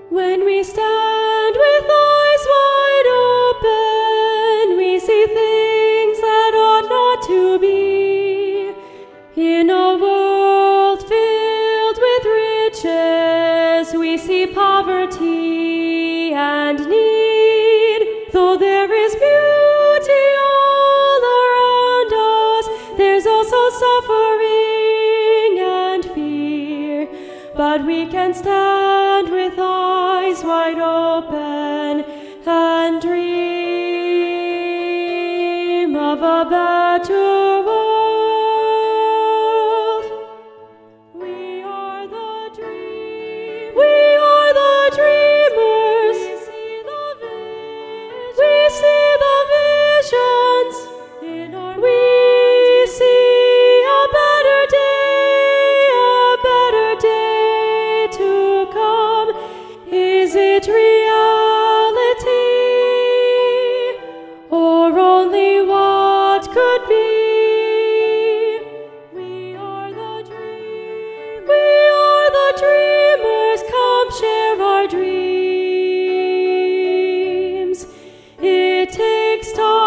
When we stand with eyes wide open, we see things that ought not to be. In a world filled with riches, we see poverty and need. Though there is beauty all around us, there's also suffering and fear. But we can stand with eyes wide open and dream of a better world. We are the dreamers. We are the dreamers. We see the visions. We see a better day to come. Is it reality, or only what could be? We are the dreamers. Come share our dreams. It takes time.